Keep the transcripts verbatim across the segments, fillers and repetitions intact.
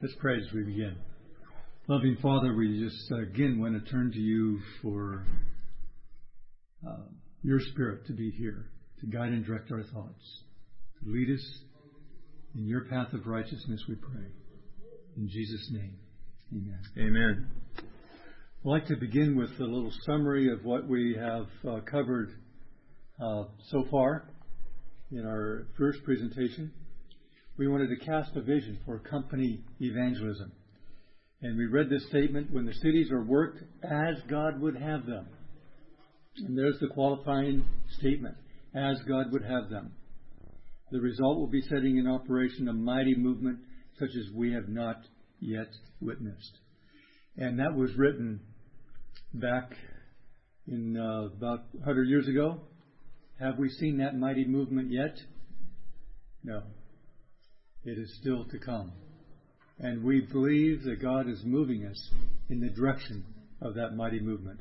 Let's pray as we begin. Loving Father, we just uh, again want to turn to you for uh, your Spirit to be here, to guide and direct our thoughts, to lead us in your path of righteousness, we pray. In Jesus' name, amen. Amen. I'd like to begin with a little summary of what we have uh, covered uh, so far in our first presentation. We wanted to cast a vision for company evangelism. And we read this statement, when the cities are worked as God would have them. And there's the qualifying statement, as God would have them. The result will be setting in operation a mighty movement such as we have not yet witnessed. And that was written back in uh, about one hundred years ago. Have we seen that mighty movement yet? No. It is still to come. And we believe that God is moving us in the direction of that mighty movement.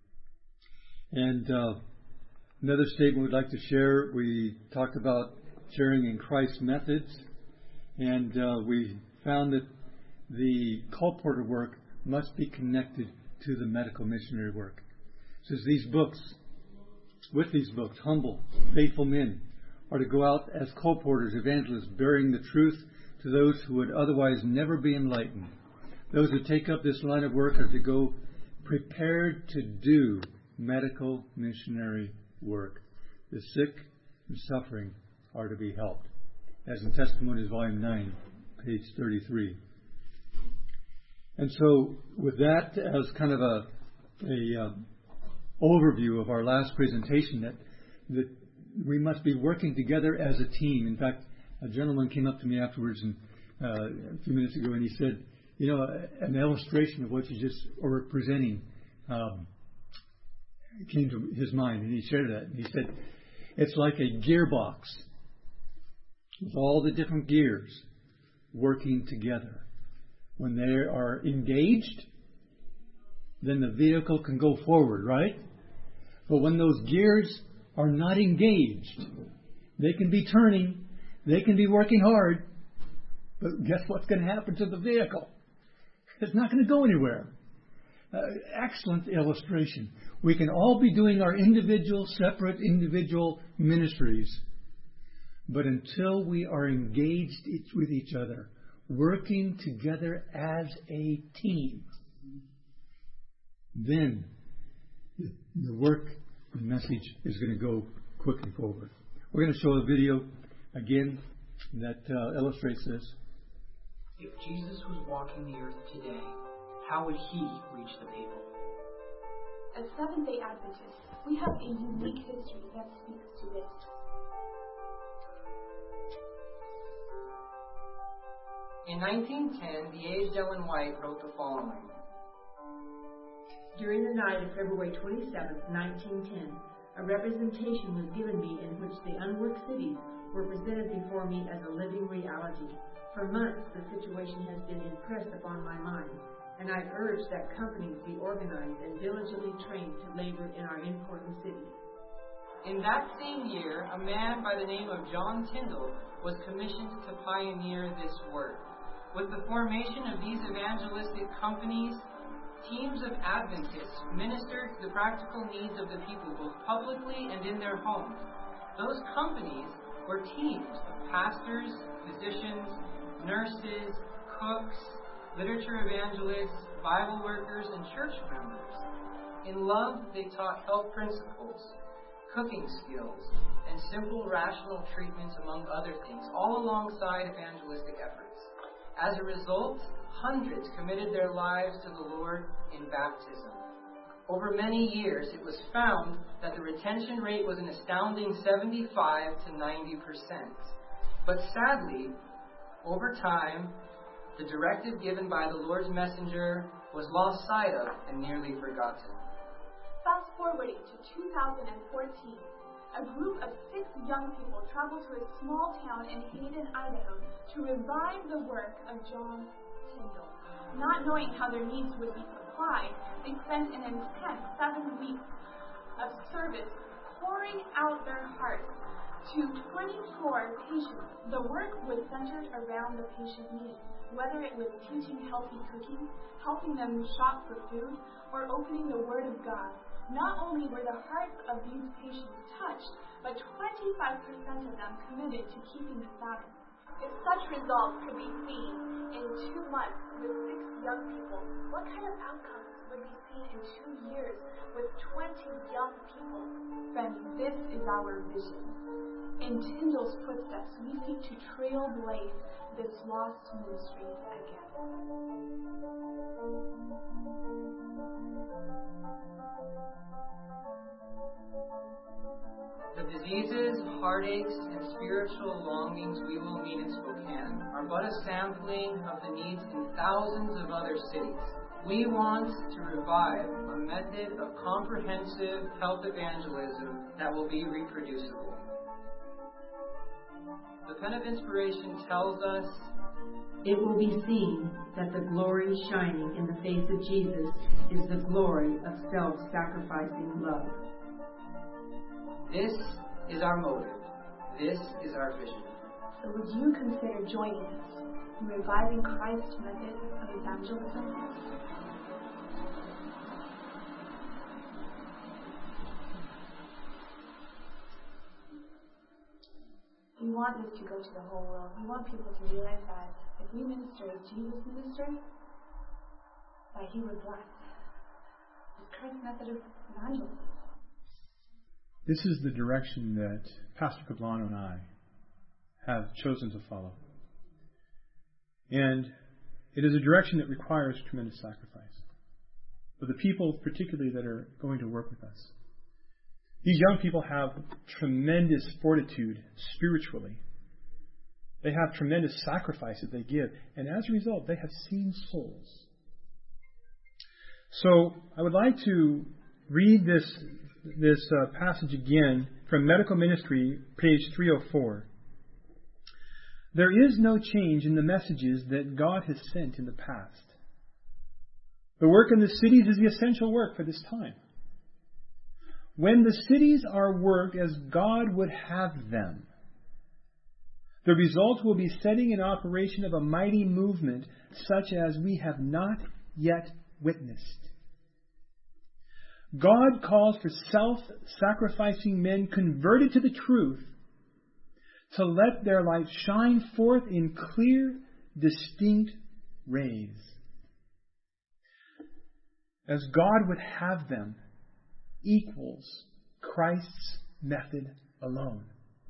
And uh, another statement we'd like to share, we talked about sharing in Christ's methods. And uh, we found that the colporteur work must be connected to the medical missionary work. It says these books, with these books, humble, faithful men are to go out as colporteurs, evangelists, bearing the truth to those who would otherwise never be enlightened. Those who take up this line of work are to go prepared to do medical missionary work. The sick and suffering are to be helped. As in Testimonies, Volume nine, page thirty-three. And so, with that as kind of a, a um, overview of our last presentation, that that we must be working together as a team. In fact, a gentleman came up to me afterwards and uh, a few minutes ago, and he said, you know, an illustration of what you just were presenting um, came to his mind, and he shared that. And he said, it's like a gearbox with all the different gears working together. When they are engaged, then the vehicle can go forward, right? But when those gears are not engaged, they can be turning, they can be working hard, but guess what's going to happen to the vehicle? It's not going to go anywhere. Uh, excellent illustration. We can all be doing our individual, separate individual ministries, but until we are engaged each with each other, working together as a team, then the, the work, the message is going to go quickly forward. We're going to show a video again that uh, illustrates this. If Jesus was walking the earth today, how would he reach the people? As Seventh-day Adventists, we have a unique history that speaks to this. In nineteen ten, the aged Ellen White wrote the following. During the night of February twenty-seventh, nineteen ten, a representation was given me in which the unworked cities were presented before me as a living reality. For months, the situation has been impressed upon my mind, and I've urged that companies be organized and diligently trained to labor in our important cities. In that same year, a man by the name of John Tyndall was commissioned to pioneer this work. With the formation of these evangelistic companies, teams of Adventists ministered to the practical needs of the people, both publicly and in their homes. Those companies were teams of pastors, physicians, nurses, cooks, literature evangelists, Bible workers, and church members. In love, they taught health principles, cooking skills, and simple rational treatments, among other things, all alongside evangelistic efforts. As a result, hundreds committed their lives to the Lord in baptism. Over many years, it was found that the retention rate was an astounding seventy-five to ninety percent. But sadly, over time, the directive given by the Lord's messenger was lost sight of and nearly forgotten. Fast forwarding to two thousand fourteen, a group of six young people traveled to a small town in Hayden, Idaho, to revive the work of John Tyndall. Not knowing how their needs would be supplied, they spent an intense seven weeks of service pouring out their hearts to twenty-four patients. The work was centered around the patient needs. whether it was teaching healthy cooking, helping them shop for food, or opening the Word of God. Not only were the hearts of these patients touched, but twenty-five percent of them committed to keeping the Sabbath. If such results could be seen in two months with six young people, what kind of outcomes would be seen in two years with twenty young people? Friends, this is our vision. In Tyndall's footsteps, we seek to trailblaze this lost ministry again. The diseases, heartaches, and spiritual longings we will meet in Spokane are but a sampling of the needs in thousands of other cities. We want to revive a method of comprehensive health evangelism that will be reproducible. The Pen of Inspiration tells us, "It will be seen that the glory shining in the face of Jesus is the glory of self-sacrificing love." This is our motive. This is our vision. So would you consider joining us in reviving Christ's method of evangelism? We want this to go to the whole world. We want people to realize that if we minister as Jesus ministered, that He would bless. It's Christ's method of evangelism. This is the direction that Pastor Cablano and I have chosen to follow. And it is a direction that requires tremendous sacrifice for the people particularly that are going to work with us. These young people have tremendous fortitude spiritually. They have tremendous sacrifice that they give. And as a result, they have seen souls. So I would like to read this this uh, passage again from Medical Ministry, page three oh four. "There is no change in the messages that God has sent in the past. The work in the cities is the essential work for this time. When the cities are worked as God would have them, the result will be setting in operation of a mighty movement such as we have not yet witnessed. God calls for self-sacrificing men converted to the truth to let their light shine forth in clear, distinct rays, as God would have them, equals Christ's method alone."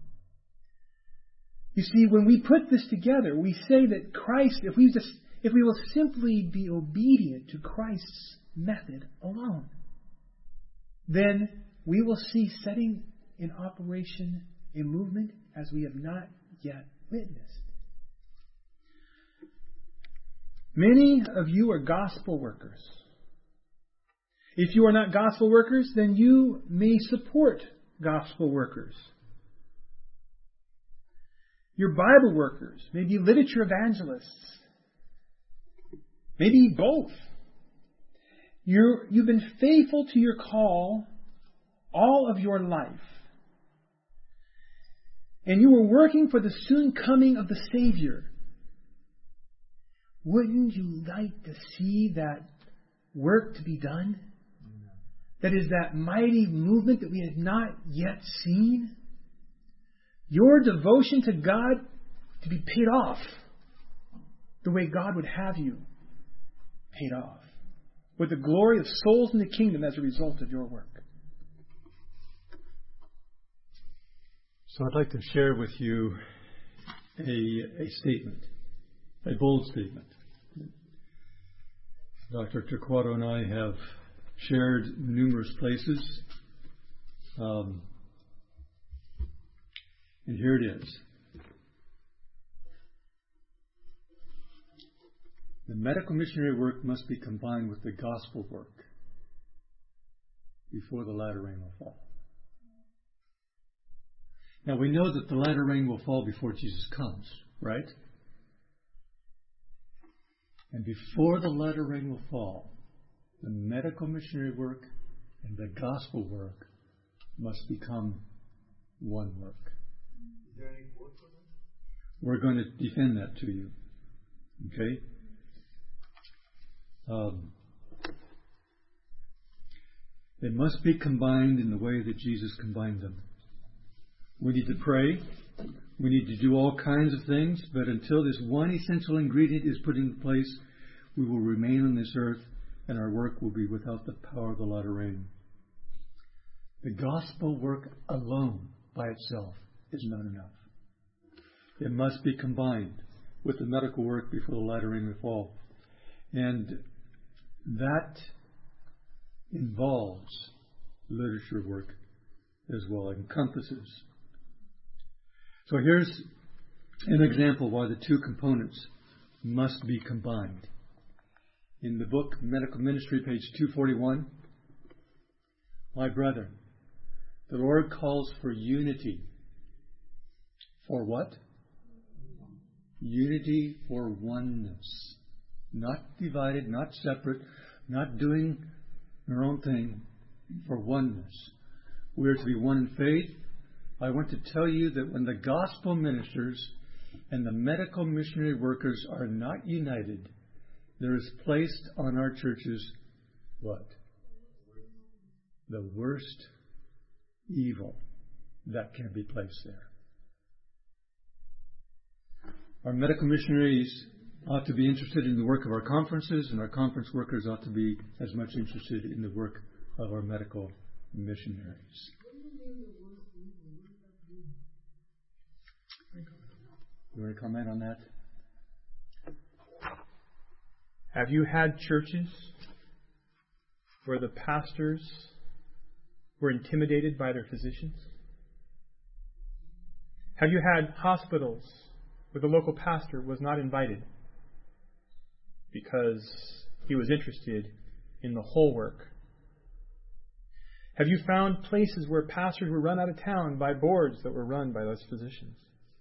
You see, when we put this together, we say that Christ, if we just, if we will simply be obedient to Christ's method alone, then we will see setting in operation a movement as we have not yet witnessed. Many of you are gospel workers. If you are not gospel workers, then you may support gospel workers. You're Bible workers, maybe literature evangelists, maybe both. You're, you've been faithful to your call all of your life. And you were working for the soon coming of the Savior. Wouldn't you like to see that work to be done? That is that mighty movement that we have not yet seen? Your devotion to God to be paid off the way God would have you paid off, with the glory of souls in the kingdom as a result of your work. So I'd like to share with you a, a statement, a bold statement. Doctor Torquato and I have shared numerous places. Um, and here it is. The medical missionary work must be combined with the gospel work before the latter rain will fall. Now we know that the latter rain will fall before Jesus comes, right? And before the latter rain will fall, the medical missionary work and the gospel work must become one work. Is there any quote for that? We're going to defend that to you. Okay? Um, they must be combined in the way that Jesus combined them. We need to pray. We need to do all kinds of things, but until this one essential ingredient is put in place, we will remain on this earth and our work will be without the power of the latter rain. The gospel work alone by itself is not enough. It must be combined with the medical work before the latter rain will fall. And that involves literature work as well, it encompasses. So here's an example why the two components must be combined. In the book Medical Ministry, page two forty-one, my brethren, the Lord calls for unity. For what? Unity for oneness. Not divided, not separate, not doing their own thing, for oneness. We are to be one in faith. I want to tell you that when the gospel ministers and the medical missionary workers are not united, there is placed on our churches what? The worst evil that can be placed there. Our medical missionaries ought to be interested in the work of our conferences, and our conference workers ought to be as much interested in the work of our medical missionaries. You want to comment on that? Have you had churches where the pastors were intimidated by their physicians? Have you had hospitals where the local pastor was not invited because he was interested in the whole work? Have you found places where pastors were run out of town by boards that were run by those physicians?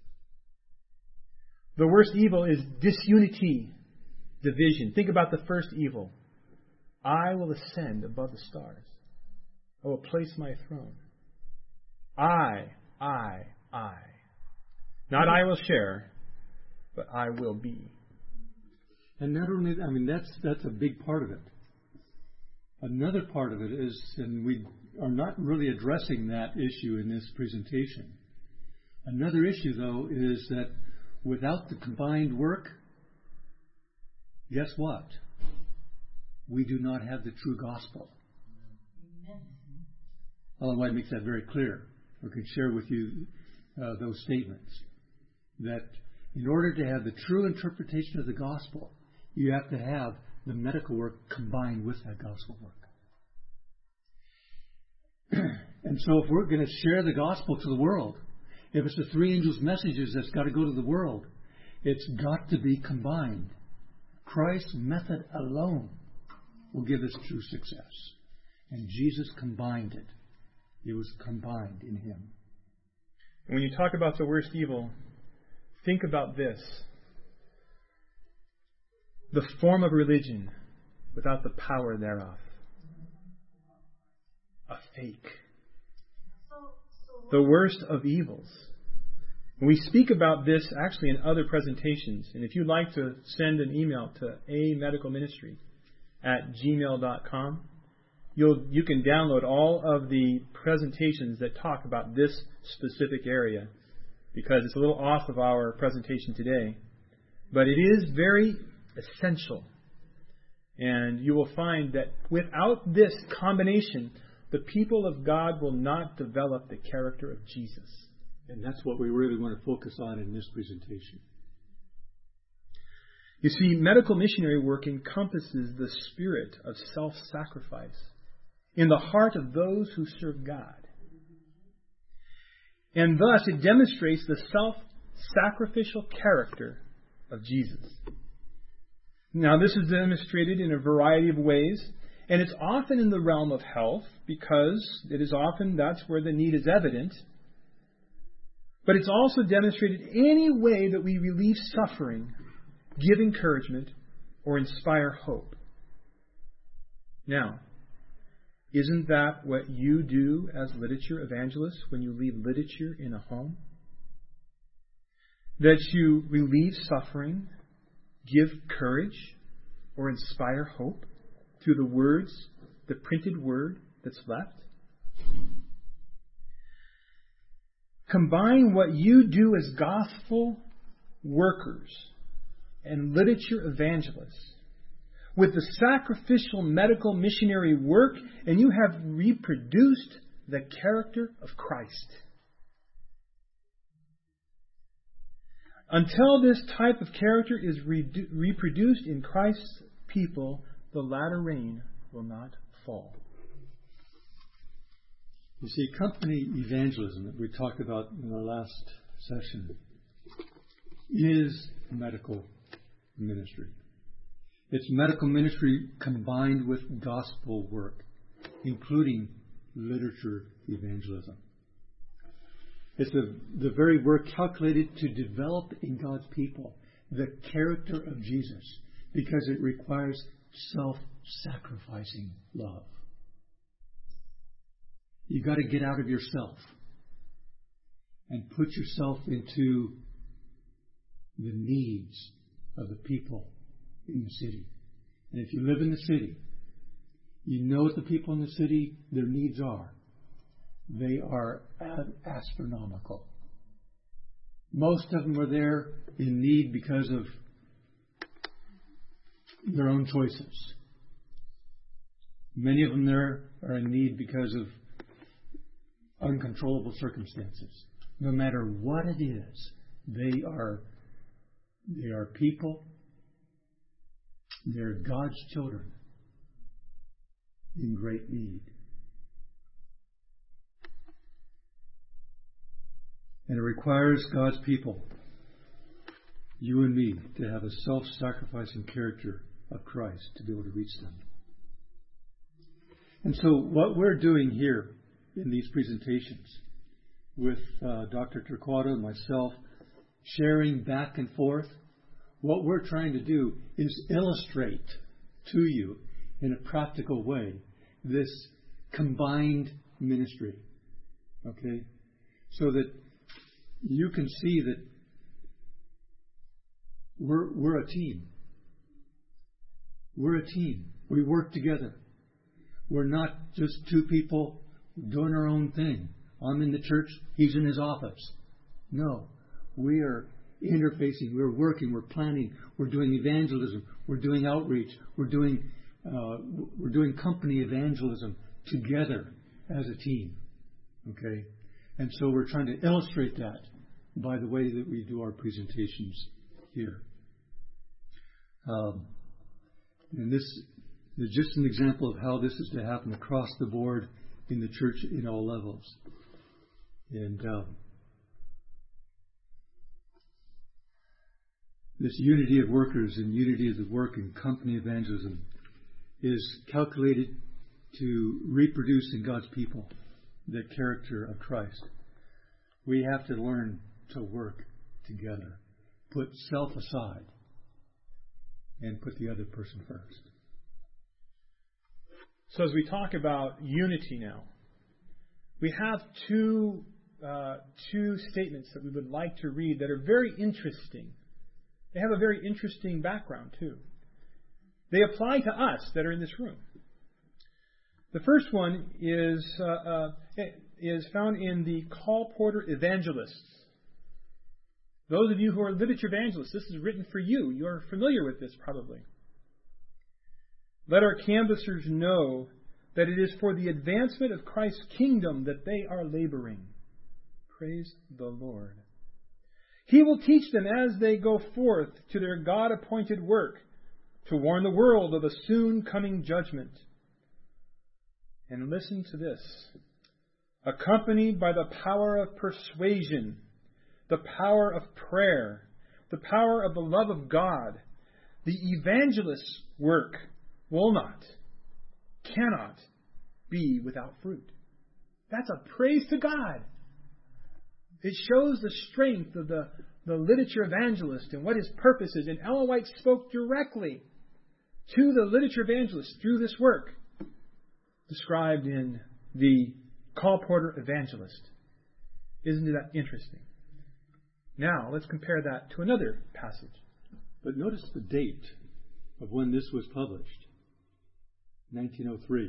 The worst evil is disunity, division. Think about the first evil. I will ascend above the stars. I will place my throne. I, I, I. Not I will share, but I will be. And not only, I mean, that's that's a big part of it. Another part of it is, and we are not really addressing that issue in this presentation. Another issue, though, is that without the combined work, guess what? We do not have the true gospel. Ellen White makes that very clear. I can share with you uh, those statements. That in order to have the true interpretation of the gospel, you have to have the medical work combined with that gospel work. And so if we're going to share the gospel to the world, if it's the three angels' messages that's got to go to the world, it's got to be combined. Christ's method alone will give us true success. And Jesus combined it. It was combined in Him. When you talk about the worst evil, think about this. The form of religion without the power thereof. A fake. The worst of evils. And we speak about this actually in other presentations. And if you'd like to send an email to a medical ministry at gmail dot com, you'll, you can download all of the presentations that talk about this specific area, because it's a little off of our presentation today. But it is very essential. And you will find that without this combination, the people of God will not develop the character of Jesus. And that's what we really want to focus on in this presentation. You see, medical missionary work encompasses the spirit of self-sacrifice in the heart of those who serve God. And thus it demonstrates the self-sacrificial character of Jesus. Now, this is demonstrated in a variety of ways, and it's often in the realm of health, because it is often that's where the need is evident. But it's also demonstrated any way that we relieve suffering, give encouragement, or inspire hope. Now, isn't that what you do as literature evangelists when you leave literature in a home? That you relieve suffering, give courage or inspire hope through the words, the printed word that's left? Combine what you do as gospel workers and literature evangelists with the sacrificial medical missionary work, and you have reproduced the character of Christ. Until this type of character is redu- reproduced in Christ's people, the latter rain will not fall. You see, company evangelism that we talked about in our last session is medical ministry. It's medical ministry combined with gospel work, including literature evangelism. It's the, the very work calculated to develop in God's people the character of Jesus, because it requires self-sacrificing love. You've got to get out of yourself and put yourself into the needs of the people in the city. And if you live in the city, you know what the people in the city, their needs are. They are astronomical. Most of them are there in need because of their own choices. Many of them there are in need because of uncontrollable circumstances. No matter what it is, they are they are people. They're God's children in great need. And it requires God's people, you and me, to have a self-sacrificing character of Christ to be able to reach them. And so what we're doing here in these presentations with uh, Doctor Torquato and myself, sharing back and forth, what we're trying to do is illustrate to you in a practical way this combined ministry. Okay? So that you can see that we're, we're a team. We're a team. We work together. We're not just two people doing our own thing. I'm in the church, he's in his office. No. We are interfacing, we're working, we're planning, we're doing evangelism, we're doing outreach, we're doing uh, we're doing company evangelism together as a team. Okay? And so we're trying to illustrate that by the way that we do our presentations here. Um, and this is just an example of how this is to happen across the board in the church in all levels. And um, this unity of workers and unity of the work in company evangelism is calculated to reproduce in God's people the character of Christ. We have to learn to work together. Put self aside and put the other person first. So as we talk about unity now, we have two uh, two statements that we would like to read that are very interesting. They have a very interesting background too. They apply to us that are in this room. The first one is uh, uh, is found in the Colporteur Evangelists. Those of you who are literature evangelists, this is written for you. You're familiar with this probably. Let our canvassers know that it is for the advancement of Christ's kingdom that they are laboring. Praise the Lord. He will teach them as they go forth to their God-appointed work to warn the world of a soon coming judgment. And listen to this. Accompanied by the power of persuasion, the power of prayer, the power of the love of God, the evangelist's work will not, cannot be without fruit. That's a praise to God. It shows the strength of the, the literature evangelist and what his purpose is. And Ellen White spoke directly to the literature evangelist through this work described in the Colporteur Evangelist. Isn't that interesting? Now, let's compare that to another passage. But notice the date of when this was published. nineteen oh three.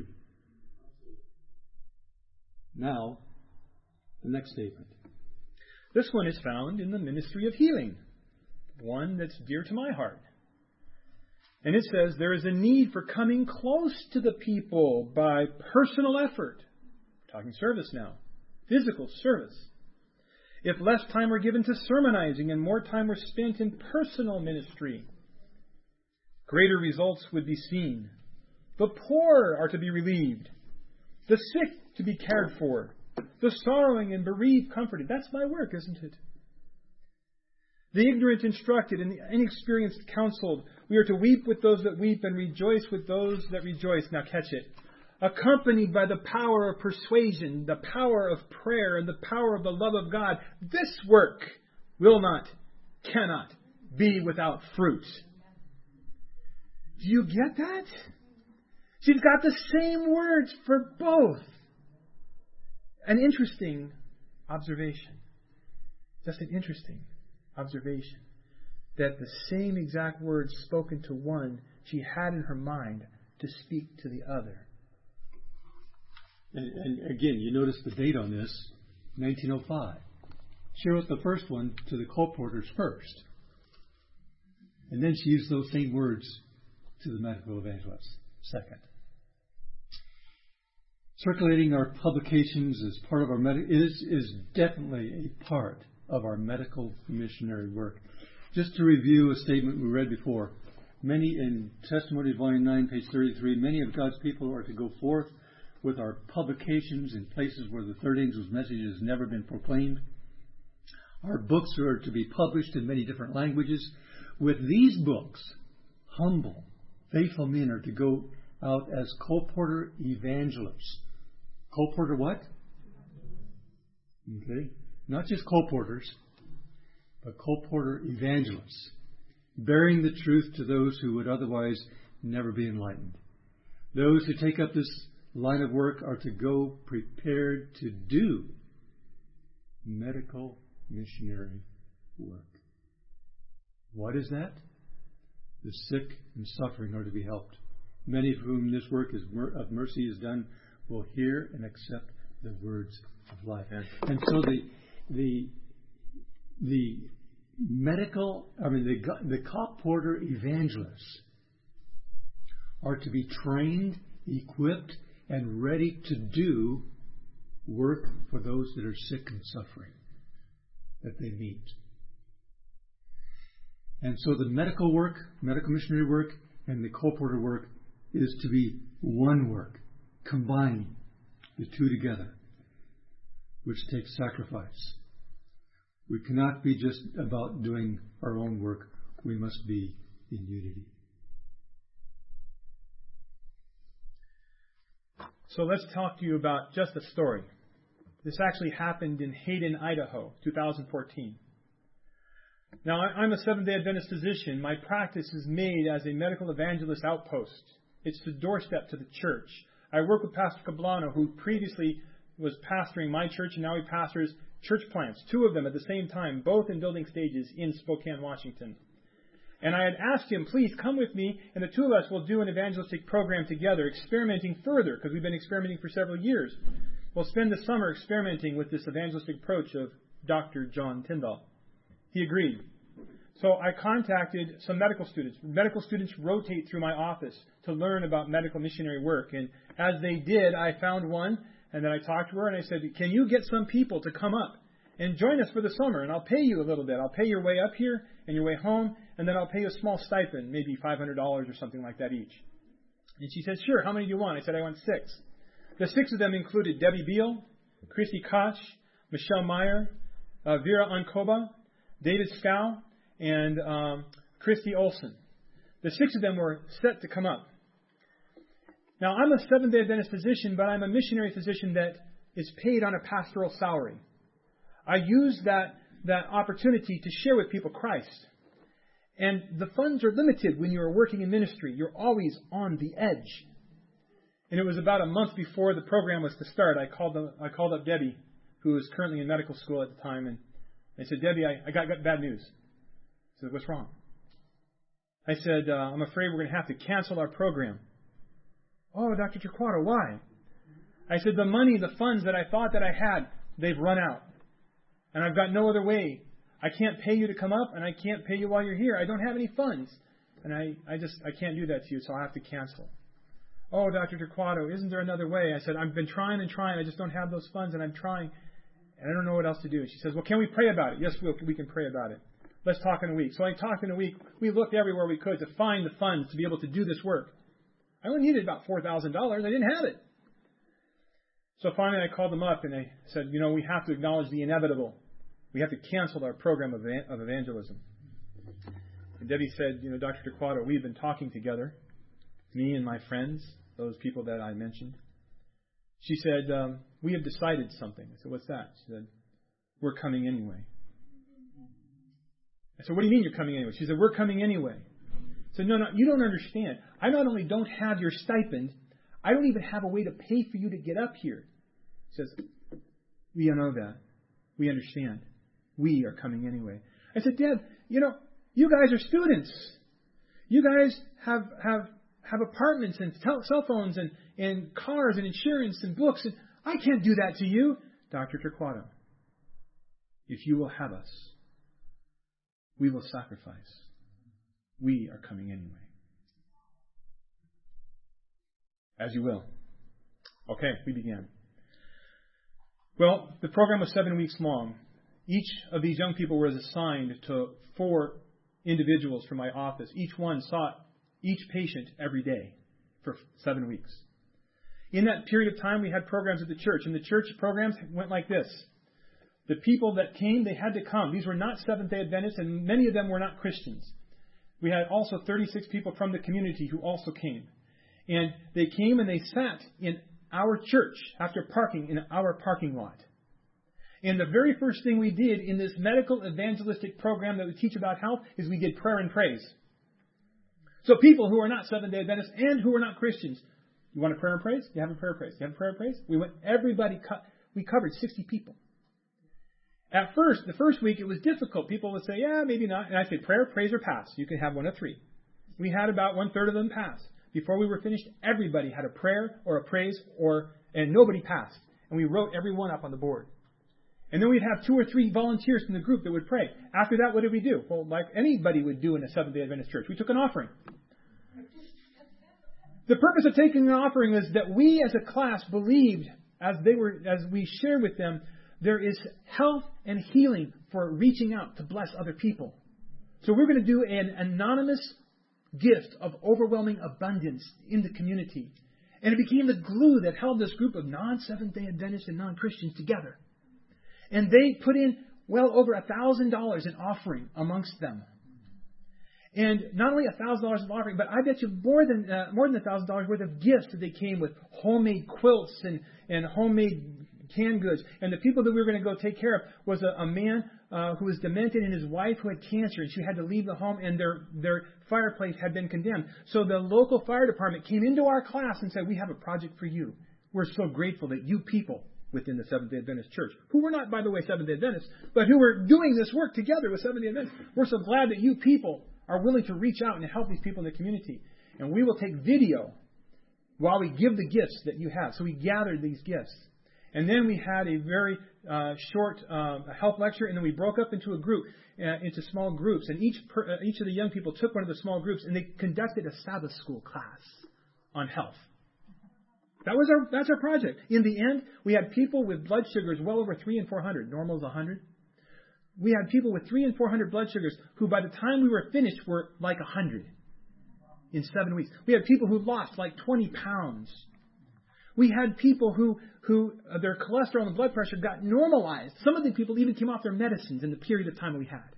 Now, the next statement. This one is found in the ministry of healing, one that's dear to my heart. And it says there is a need for coming close to the people by personal effort. We're talking service now. Physical service. If less time were given to sermonizing and more time were spent in personal ministry, greater results would be seen. The poor are to be relieved. The sick to be cared for. The sorrowing and bereaved comforted. That's my work, isn't it? The ignorant instructed and the inexperienced counseled. We are to weep with those that weep and rejoice with those that rejoice. Now catch it. Accompanied by the power of persuasion, the power of prayer, and the power of the love of God. This work will not, cannot be without fruit. Do you get that? She's got the same words for both. An interesting observation. Just an interesting observation. That the same exact words spoken to one, she had in her mind to speak to the other. And, and again, you notice the date on this, nineteen oh five. She wrote the first one to the colporteurs first. And then she used those same words to the medical evangelists second. Circulating our publications as part of our med- is is definitely a part of our medical missionary work. Just to review a statement we read before, many in Testimony Volume nine, page thirty-three, many of God's people are to go forth with our publications in places where the third angel's message has never been proclaimed. Our books are to be published in many different languages. With these books, humble, faithful men are to go out as colporteur evangelists. Colporteur what? Okay. Not just colporteurs, but colporteur evangelists, bearing the truth to those who would otherwise never be enlightened. Those who take up this line of work are to go prepared to do medical missionary work. What is that? The sick and suffering are to be helped. Many of whom this work is of mercy is done will hear and accept the words of life. And so the the the medical, I mean the the colporteur evangelists are to be trained, equipped, and ready to do work for those that are sick and suffering that they meet. And so the medical work, medical missionary work, and the colporteur work is to be one work, combining the two together, which takes sacrifice. We cannot be just about doing our own work. We must be in unity. So let's talk to you about just a story. This actually happened in Hayden, Idaho, two thousand fourteen. Now, I'm a Seventh-day Adventist physician. My practice is made as a medical evangelist outpost. It's the doorstep to the church. I work with Pastor Cablano, who previously was pastoring my church, and now he pastors church plants, two of them at the same time, both in building stages in Spokane, Washington. And I had asked him, please come with me, and the two of us will do an evangelistic program together, experimenting further, because we've been experimenting for several years. We'll spend the summer experimenting with this evangelistic approach of Doctor John Tyndall. He agreed. So I contacted some medical students. Medical students rotate through my office to learn about medical missionary work. And as they did, I found one, and then I talked to her, and I said, can you get some people to come up and join us for the summer? And I'll pay you a little bit. I'll pay your way up here and your way home, and then I'll pay you a small stipend, maybe five hundred dollars or something like that each. And she said, sure, how many do you want? I said, I want six. The six of them included Debbie Beal, Christy Koch, Michelle Meyer, uh, Vera Ankoba, David Scow, and um, Christy Olson. The six of them were set to come up. Now, I'm a Seventh-day Adventist physician, but I'm a missionary physician that is paid on a pastoral salary. I use that, that opportunity to share with people Christ. And the funds are limited when you're working in ministry. You're always on the edge. And it was about a month before the program was to start. I called up, I called up Debbie, who was currently in medical school at the time, and I said, Debbie, I, I got, got bad news. I said, what's wrong? I said, uh, I'm afraid we're going to have to cancel our program. Oh, Doctor Torquato, why? I said, the money, the funds that I thought that I had, they've run out. And I've got no other way. I can't pay you to come up, and I can't pay you while you're here. I don't have any funds. And I, I just, I can't do that to you, so I'll have to cancel. Oh, Doctor Torquato, isn't there another way? I said, I've been trying and trying. I just don't have those funds, and I'm trying. And I don't know what else to do. She says, well, can we pray about it? Yes, we'll, we can pray about it. Let's talk in a week. So I talked in a week. We looked everywhere we could to find the funds to be able to do this work. I only needed about four thousand dollars. I didn't have it. So finally I called them up and I said, you know, we have to acknowledge the inevitable. We have to cancel our program of evangelism. And Debbie said, you know, Doctor Torquato, we've been talking together, me and my friends, those people that I mentioned. She said, um, we have decided something. I said, what's that? She said, we're coming anyway. I said, what do you mean you're coming anyway? She said, we're coming anyway. I said, no, no, you don't understand. I not only don't have your stipend, I don't even have a way to pay for you to get up here. She says, we know that. We understand. We are coming anyway. I said, Deb, you know, you guys are students. You guys have have have apartments and tel- cell phones and, and cars and insurance and books. And I can't do that to you. Doctor Torquato, if you will have us, we will sacrifice. We are coming anyway. As you will. Okay, we began. Well, the program was seven weeks long. Each of these young people was assigned to four individuals from my office. Each one saw each patient every day for seven weeks. In that period of time, we had programs at the church, and the church programs went like this. The people that came, they had to come. These were not Seventh-day Adventists, and many of them were not Christians. We had also thirty-six people from the community who also came. And they came and they sat in our church after parking in our parking lot. And the very first thing we did in this medical evangelistic program that we teach about health is we did prayer and praise. So people who are not Seventh-day Adventists and who are not Christians, you want a prayer and praise? You have a prayer and praise. You have a prayer and praise? We went, everybody, cut, we covered sixty people. At first, the first week, it was difficult. People would say, yeah, maybe not. And I said, prayer, praise, or pass. You can have one of three. We had about one-third of them pass. Before we were finished, everybody had a prayer or a praise, or and nobody passed. And we wrote every one up on the board. And then we'd have two or three volunteers from the group that would pray. After that, what did we do? Well, like anybody would do in a Seventh-day Adventist church, we took an offering. The purpose of taking an offering is that we as a class believed, as they were, as we shared with them, there is health and healing for reaching out to bless other people. So we're going to do an anonymous gift of overwhelming abundance in the community. And it became the glue that held this group of non-Seventh-day Adventists and non-Christians together. And they put in well over a thousand dollars in offering amongst them. And not only a thousand dollars of offering, but I bet you more than uh, more than a thousand dollars worth of gifts that they came with, homemade quilts and, and homemade canned goods. And the people that we were going to go take care of was a, a man uh, who was demented and his wife who had cancer, and she had to leave the home, and their their fireplace had been condemned. So the local fire department came into our class and said, we have a project for you. We're so grateful that you people within the Seventh-day Adventist Church, who were not, by the way, Seventh-day Adventists, but who were doing this work together with Seventh-day Adventists, we're so glad that you people are willing to reach out and help these people in the community. And we will take video while we give the gifts that you have. So we gathered these gifts. And then we had a very uh, short uh, health lecture, and then we broke up into a group, uh, into small groups. And each per, uh, each of the young people took one of the small groups, and they conducted a Sabbath school class on health. That was our that's our project. In the end, we had people with blood sugars well over three and four hundred. Normal is a hundred. We had people with three and four hundred blood sugars who, by the time we were finished, were like a hundred in seven weeks. We had people who lost like twenty pounds. We had people who who uh, their cholesterol and blood pressure got normalized. Some of the people even came off their medicines in the period of time we had.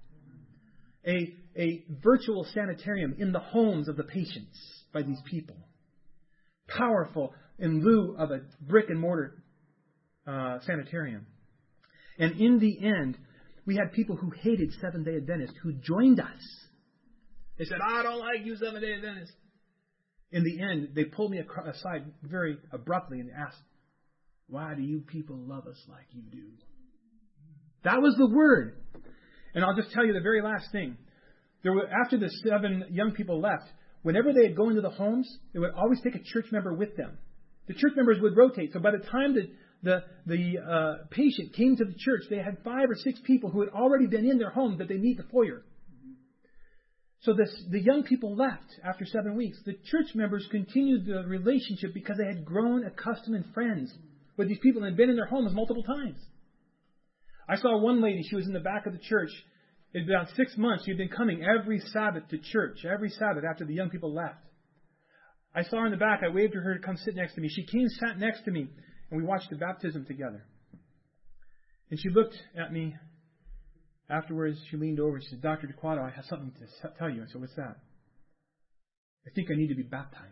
A a virtual sanitarium in the homes of the patients by these people. Powerful in lieu of a brick and mortar uh, sanitarium. And in the end, we had people who hated Seventh-day Adventists who joined us. They said, I don't like you Seventh-day Adventists. In the end, they pulled me aside very abruptly and asked, why do you people love us like you do? That was the word. And I'll just tell you the very last thing. There were, after the seven young people left, whenever they would go into the homes, they would always take a church member with them. The church members would rotate. So by the time that the, the uh, patient came to the church, they had five or six people who had already been in their home that they meet the foyer. So this, the young people left after seven weeks. The church members continued the relationship because they had grown accustomed and friends with these people and had been in their homes multiple times. I saw one lady, she was in the back of the church. It had been about six months. She had been coming every Sabbath to church, every Sabbath after the young people left. I saw her in the back. I waved to her to come sit next to me. She came and sat next to me, and we watched the baptism together. And she looked at me. Afterwards, she leaned over and she said, Doctor DeQuato, I have something to tell you. I said, what's that? I think I need to be baptized.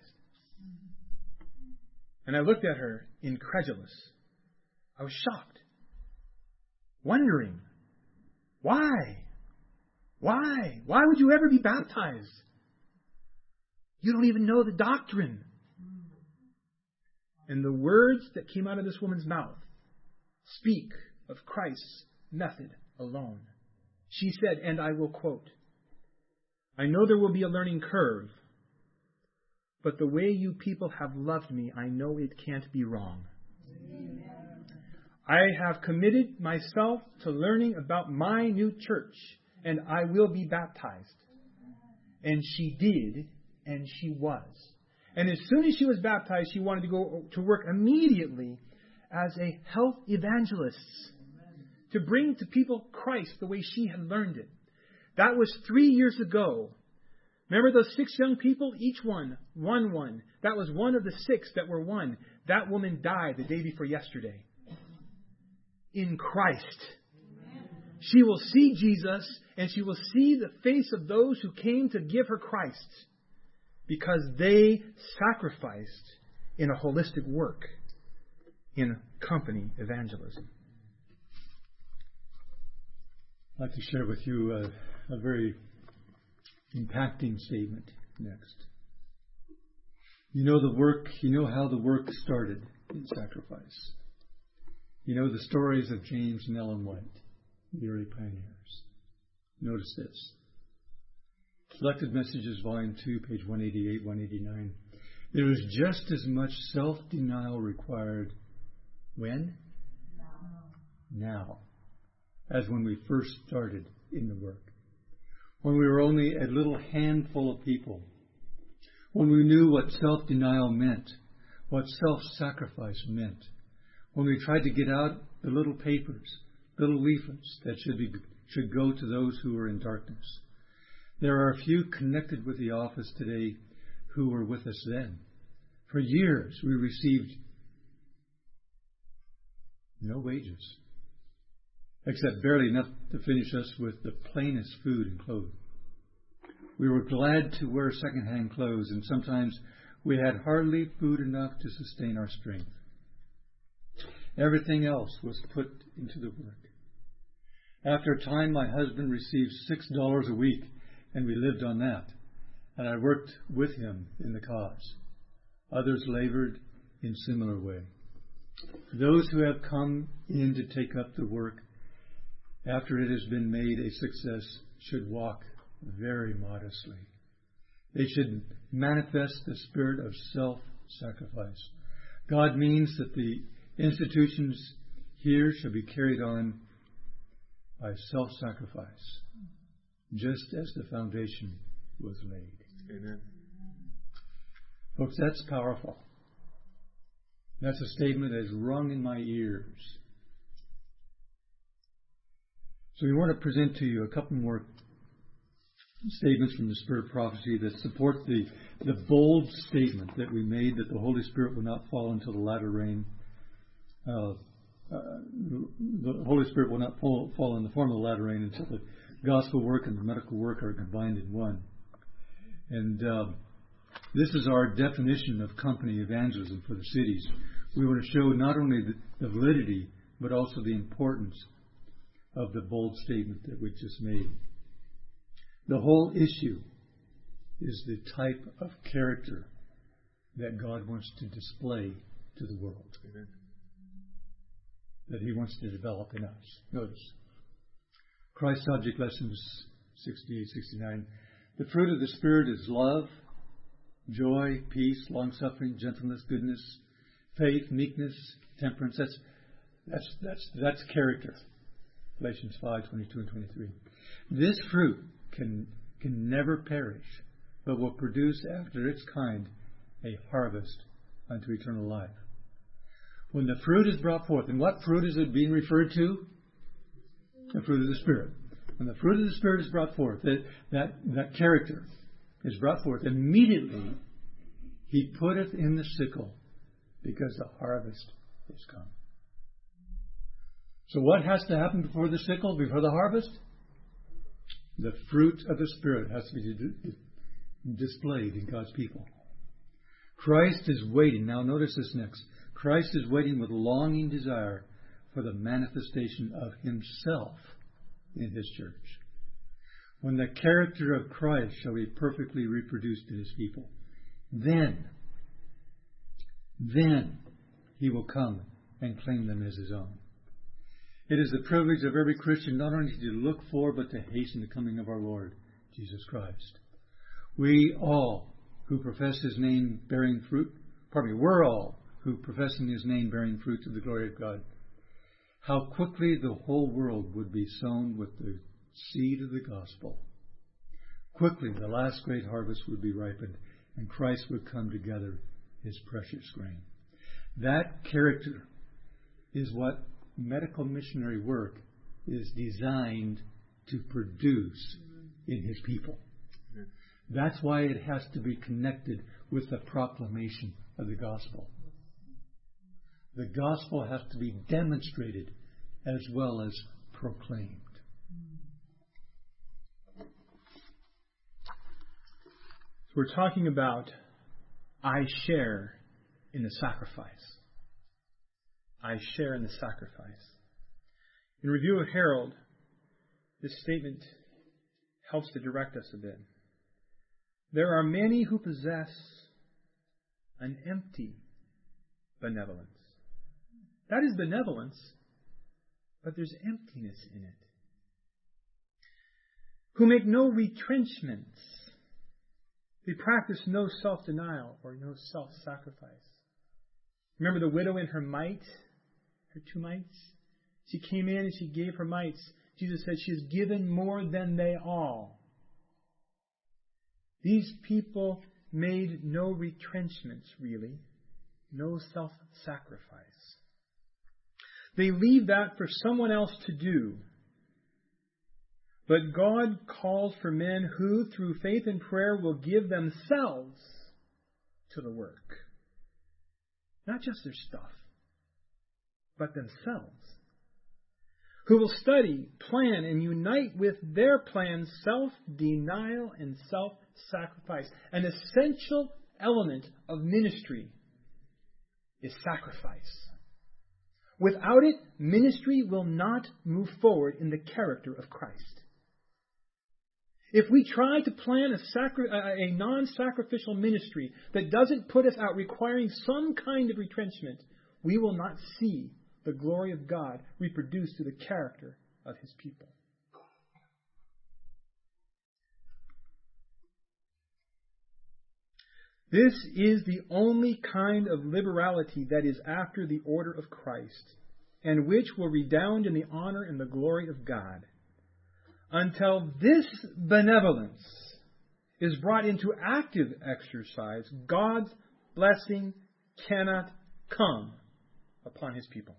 And I looked at her, incredulous. I was shocked. Wondering, why? Why? Why would you ever be baptized? You don't even know the doctrine. And the words that came out of this woman's mouth speak of Christ's method alone. She said, and I will quote, I know there will be a learning curve, but the way you people have loved me, I know it can't be wrong. Amen. I have committed myself to learning about my new church, and I will be baptized. And she did, and she was. And as soon as she was baptized, she wanted to go to work immediately as a health evangelist, to bring to people Christ the way she had learned it. That was three years ago. Remember those six young people? Each one, one, one. That was one of the six that were one. That woman died the day before yesterday. In Christ. She will see Jesus, and she will see the face of those who came to give her Christ, because they sacrificed in a holistic work, in company evangelism. I'd like to share with you a, a very impacting statement next. You know the work, you know how the work started in sacrifice. You know the stories of James and Ellen White, the early pioneers. Notice this. Selected Messages, Volume two, page one eighty-eight, one eighty-nine. There is just as much self-denial required when? Now. Now. As when we first started in the work. When we were only a little handful of people. When we knew what self-denial meant. What self-sacrifice meant. When we tried to get out the little papers, little leaflets that should be should go to those who were in darkness. There are a few connected with the office today who were with us then. For years we received no wages, except barely enough to finish us with the plainest food and clothing. We were glad to wear second-hand clothes, and sometimes we had hardly food enough to sustain our strength. Everything else was put into the work. After a time, my husband received six dollars a week, and we lived on that. And I worked with him in the cause. Others labored in similar way. Those who have come in to take up the work after it has been made a success should walk very modestly. They should manifest the spirit of self-sacrifice. God means that the institutions here shall be carried on by self-sacrifice, just as the foundation was laid. Amen. Folks, that's powerful. That's a statement that has rung in my ears. So we want to present to you a couple more statements from the Spirit of Prophecy that support the, the bold statement that we made that the Holy Spirit will not fall until the latter rain. Uh, uh, the Holy Spirit will not fall, fall in the form of the latter rain until the gospel work and the medical work are combined in one. And uh, this is our definition of company evangelism for the cities. We want to show not only the, the validity, but also the importance of the bold statement that we just made. The whole issue is the type of character that God wants to display to the world. Amen. That He wants to develop in us. Notice, Christ's Object Lessons sixty-eight, sixty-nine. The fruit of the Spirit is love, joy, peace, long-suffering, gentleness, goodness, faith, meekness, temperance. That's that's that's that's character. Galatians five, twenty-two and twenty-three. This fruit can can never perish, but will produce after its kind a harvest unto eternal life. When the fruit is brought forth, and what fruit is it being referred to? The fruit of the Spirit. When the fruit of the Spirit is brought forth, that that, that character is brought forth, immediately he putteth in the sickle, because the harvest is come. So what has to happen before the sickle, before the harvest? The fruit of the Spirit has to be displayed in God's people. Christ is waiting. Now notice this next. Christ is waiting with longing desire for the manifestation of himself in his church. When the character of Christ shall be perfectly reproduced in his people, then, then he will come and claim them as his own. It is the privilege of every Christian not only to look for, but to hasten the coming of our Lord, Jesus Christ. We all who profess his name bearing fruit, pardon me, we're all who professing his name bearing fruit to the glory of God, how quickly the whole world would be sown with the seed of the gospel. Quickly the last great harvest would be ripened, and Christ would come to gather his precious grain. That character is what medical missionary work is designed to produce in his people. That's why it has to be connected with the proclamation of the gospel. The gospel has to be demonstrated as well as proclaimed. So we're talking about I share in the sacrifice. I share in the sacrifice. In review of Harold, this statement helps to direct us a bit. There are many who possess an empty benevolence. That is benevolence, but there's emptiness in it. Who make no retrenchments. They practice no self-denial or no self-sacrifice. Remember the widow in her mite, her two mites? She came in and she gave her mites. Jesus said she has given more than they all. These people made no retrenchments, really. No self-sacrifice. They leave that for someone else to do. But God calls for men who, through faith and prayer, will give themselves to the work. Not just their stuff, but themselves. Who will study, plan, and unite with their plans self-denial and self-sacrifice. An essential element of ministry is sacrifice. Without it, ministry will not move forward in the character of Christ. If we try to plan a, sacri- a non-sacrificial ministry that doesn't put us out requiring some kind of retrenchment, we will not see the glory of God reproduced through the character of his people. This is the only kind of liberality that is after the order of Christ, and which will redound in the honor and the glory of God. Until this benevolence is brought into active exercise, God's blessing cannot come upon his people.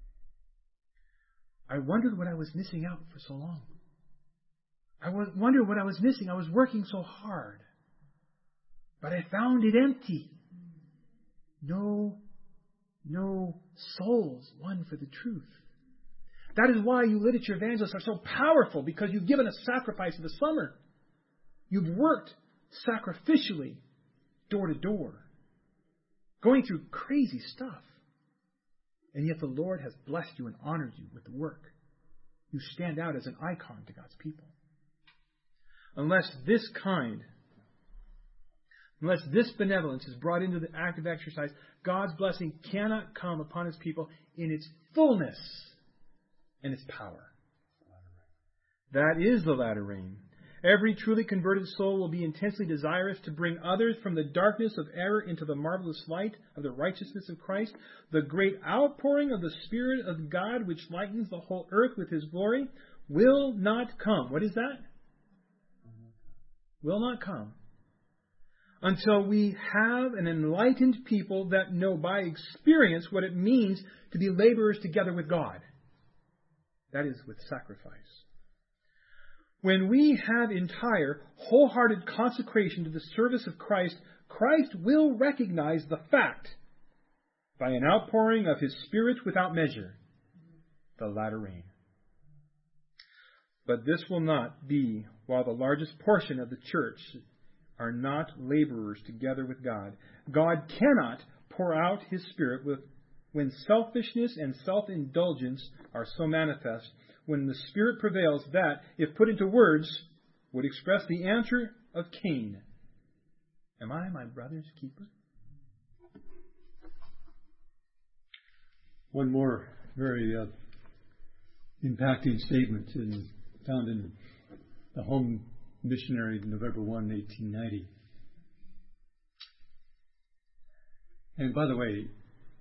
I wondered what I was missing out for so long. I wondered what I was missing. I was working so hard. But I found it empty. No, no souls won for the truth. That is why you literature evangelists are so powerful, because you've given a sacrifice of the summer. You've worked sacrificially, door to door, going through crazy stuff. And yet the Lord has blessed you and honored you with the work. You stand out as an icon to God's people. Unless this kind, unless this benevolence is brought into the active exercise, God's blessing cannot come upon his people in its fullness and its power. That is the latter rain. Every truly converted soul will be intensely desirous to bring others from the darkness of error into the marvelous light of the righteousness of Christ. The great outpouring of the Spirit of God, which lightens the whole earth with His glory, will not come. What is that? Will not come until we have an enlightened people that know by experience what it means to be laborers together with God. That is with sacrifice. When we have entire, wholehearted consecration to the service of Christ, Christ will recognize the fact by an outpouring of His Spirit without measure, the latter rain. But this will not be while the largest portion of the church are not laborers together with God. God cannot pour out His Spirit with, when selfishness and self-indulgence are so manifest, when the Spirit prevails that, if put into words, would express the answer of Cain. Am I my brother's keeper? One more very uh, impacting statement in, found in the Home Missionary, November first, eighteen ninety. And by the way,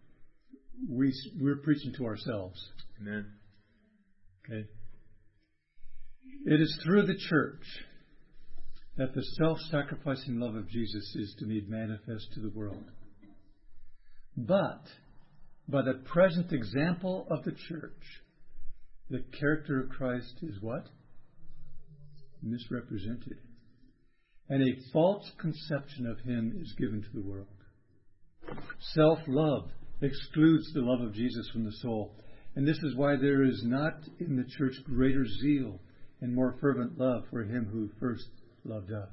we, we're preaching to ourselves. Amen. Okay. It is through the church that the self-sacrificing love of Jesus is to be manifest to the world. But by the present example of the church, the character of Christ is what? Misrepresented. And a false conception of Him is given to the world. Self-love excludes the love of Jesus from the soul. And this is why there is not in the church greater zeal and more fervent love for Him who first loved us.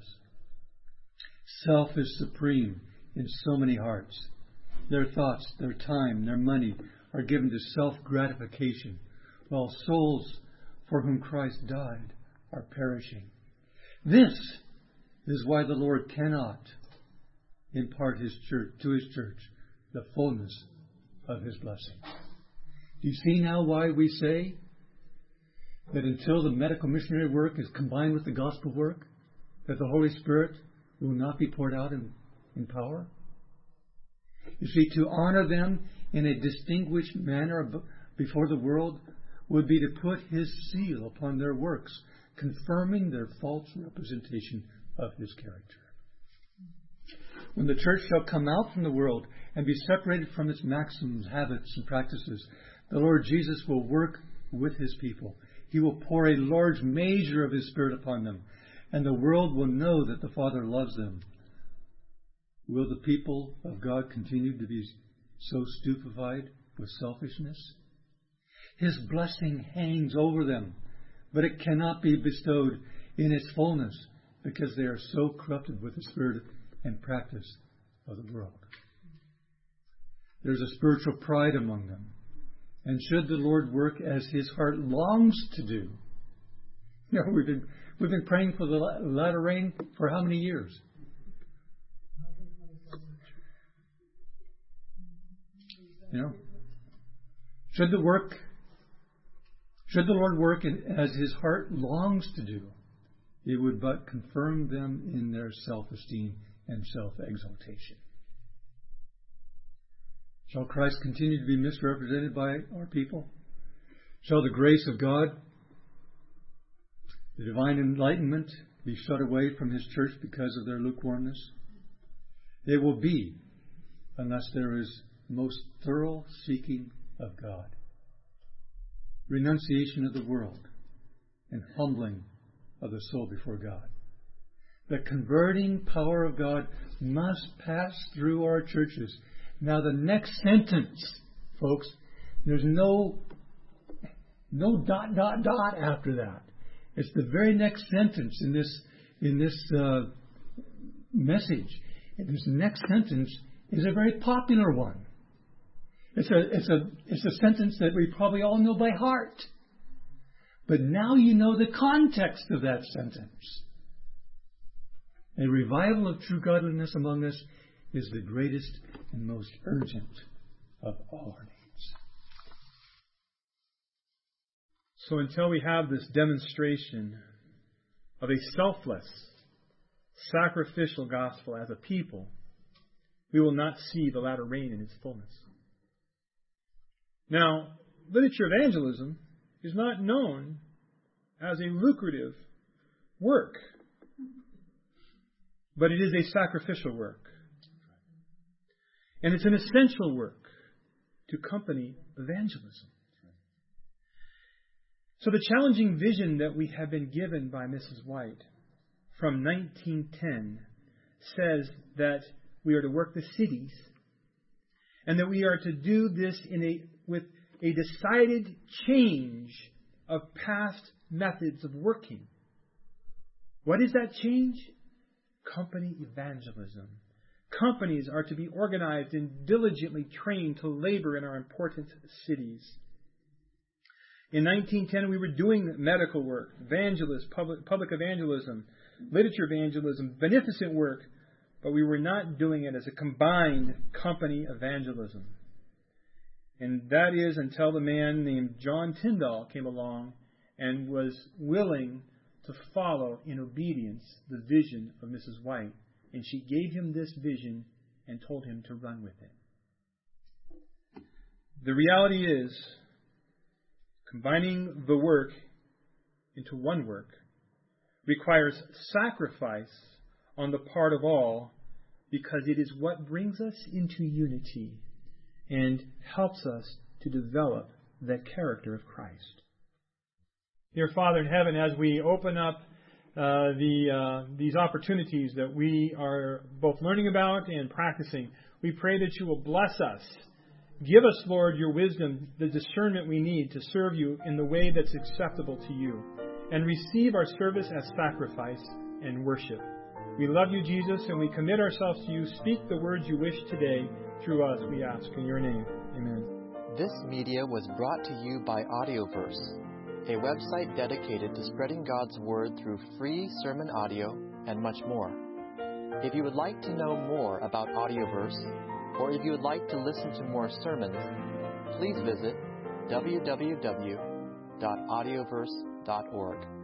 Self is supreme in so many hearts. Their thoughts, their time, their money are given to self-gratification, while souls for whom Christ died are perishing. This is why the Lord cannot impart His church to His church the fullness of His blessing. Do you see now why we say that until the medical missionary work is combined with the gospel work, that the Holy Spirit will not be poured out in, in power? You see, to honor them in a distinguished manner before the world would be to put His seal upon their works, confirming their false representation of His character. When the church shall come out from the world and be separated from its maxims, habits, and practices, the Lord Jesus will work with His people. He will pour a large measure of His Spirit upon them, and the world will know that the Father loves them. Will the people of God continue to be so stupefied with selfishness? His blessing hangs over them, but it cannot be bestowed in its fullness because they are so corrupted with the spirit and practice of the world. There's a spiritual pride among them. And should the Lord work as His heart longs to do? You know, we've been, we've been praying for the latter rain for how many years? You know, should the work, should the Lord work in, as His heart longs to do, it would but confirm them in their self-esteem and self-exaltation. Shall Christ continue to be misrepresented by our people? Shall the grace of God, the divine enlightenment, be shut away from His church because of their lukewarmness? It will be, unless there is most thorough seeking of God, renunciation of the world, and humbling of the soul before God. The converting power of God must pass through our churches. Now the next sentence, folks, there's no no dot dot dot after that. It's the very next sentence in this in this uh, message. And this next sentence is a very popular one. It's a it's a it's a sentence that we probably all know by heart. But now you know the context of that sentence. A revival of true godliness among us is the greatest and most urgent of all our needs. So until we have this demonstration of a selfless, sacrificial gospel as a people, we will not see the latter rain in its fullness. Now, literature evangelism is not known as a lucrative work, but it is a sacrificial work. And it's an essential work to accompany evangelism. So the challenging vision that we have been given by Missus White from nineteen ten says that we are to work the cities, and that we are to do this in a with a decided change of past methods of working. What is that change? Company evangelism. Companies are to be organized and diligently trained to labor in our important cities. In nineteen ten, we were doing medical work, evangelist, public, public evangelism, literature evangelism, beneficent work, but we were not doing it as a combined company evangelism. And that is until the man named John Tyndall came along and was willing to follow in obedience the vision of Missus White. And she gave him this vision and told him to run with it. The reality is, combining the work into one work requires sacrifice on the part of all, because it is what brings us into unity and helps us to develop the character of Christ. Dear Father in heaven, as we open up uh, the uh, these opportunities that we are both learning about and practicing, we pray that you will bless us. Give us, Lord, your wisdom, the discernment we need to serve you in the way that's acceptable to you, and receive our service as sacrifice and worship. We love you, Jesus, and we commit ourselves to you. Speak the words you wish today through us, we ask in your name. Amen. This media was brought to you by Audioverse, a website dedicated to spreading God's Word through free sermon audio and much more. If you would like to know more about Audioverse, or if you would like to listen to more sermons, please visit w w w dot audioverse dot org.